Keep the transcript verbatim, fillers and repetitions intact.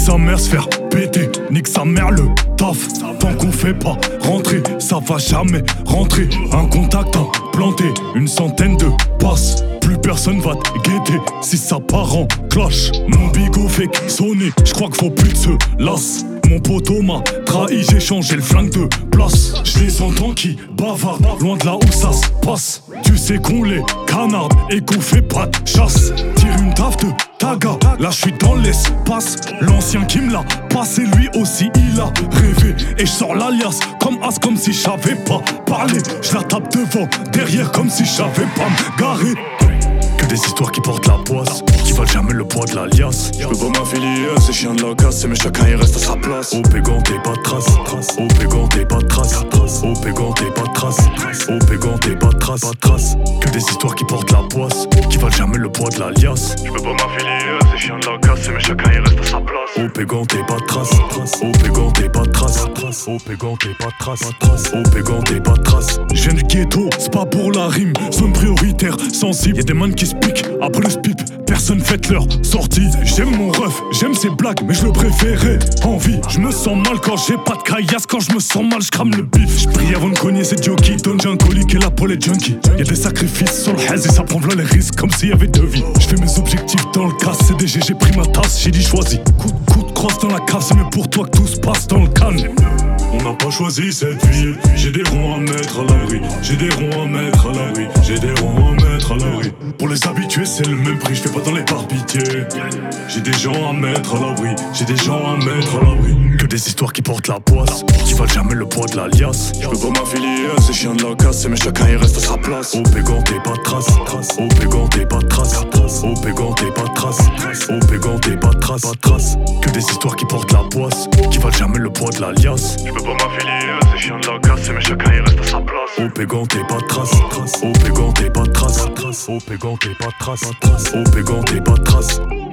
sa mère se faire péter, nique sa mère le taf. Tant qu'on fait pas rentrer, ça va jamais rentrer. Un contact à planter, une centaine de passes. Plus personne va te guetter si ça part en clash. Mon bigot fait que sonner, j'crois qu'il faut plus de se lasse. Mon poteau m'a trahi, j'ai changé le flingue de place. Je les entends qui bavardent, loin de là où ça se passe. Tu sais qu'on les canarde et qu'on fait pas de chasse. Tire une taf de taga, là je suis dans l'espace. L'ancien qui me l'a passé, lui aussi il a rêvé. Et je sors l'alias comme as, comme si j'avais pas parlé. Je la tape devant, derrière comme si j'avais pas me garer. Que des histoires qui portent la poisse, qui valent jamais le poids de l'alias. Je peux pas m'affilier à ces chiens de la casse, mais chacun il reste à sa place. Au pégan t'es pas de trace, au pégan t'es pas de trace, au pégan t'es pas de trace, au pégan t'es pas de trace, pas de trace. Que des histoires qui portent la poisse, qui valent jamais le poids de l'alias. Je peux pas m'affilier à ces chiens de la casse, mais chacun il reste à sa place. Au pégan t'es pas de trace, au pégan t'es pas de trace, au pégan t'es pas de trace, au pégan t'es pas de trace. Je viens du ghetto, c'est pas pour la rime, zone prioritaire, sensible. Y'a des man qui pique après le spip, personne fait leur sortie. J'aime mon ref, j'aime ses blagues, mais je le préférais en vie. Je me sens mal quand j'ai pas de caillasse, quand je me sens mal, je crame le bif. Je prie avant de cogner ces jockeys, donne j'ai un colis qui est là pour les junkies. Y'a des sacrifices sur le haze et ça prend v'là les risques comme s'il y avait deux vies. Je fais mes objectifs dans le casse, C D G, j'ai pris ma tasse, j'ai dit choisis. Coup de coup de crosse dans la cave, c'est mieux pour toi que tout se passe dans le calme. On n'a pas choisi cette vie, j'ai des ronds à mettre à l'abri, j'ai des ronds à mettre à l'abri, j'ai des ronds à mettre à l'abri. Pour les habitués c'est le même prix, je fais pas dans les par pitié. J'ai des gens à mettre à l'abri, j'ai des gens à mettre à l'abri. Que des histoires qui portent la poisse, qui valent jamais le poids de l'alias. Je peux pas m'affilier à ces chiens de la casse, mais chacun il reste à sa place. Au pégan t'es pas de trace, au pégan t'es pas de trace, au pégan t'es pas de trace, au pégan t'es pas de trace, pas de trace. Que des histoires qui portent la poisse, qui valent jamais le poids de l'alias. Je peux pas m'affilier à ces chiens de la casse, mais chacun il reste à sa place. Au pégan t'es pas de trace, au pégan t'es pas de trace, au pégan t'es pas de trace, au pégan t'es pas de trace.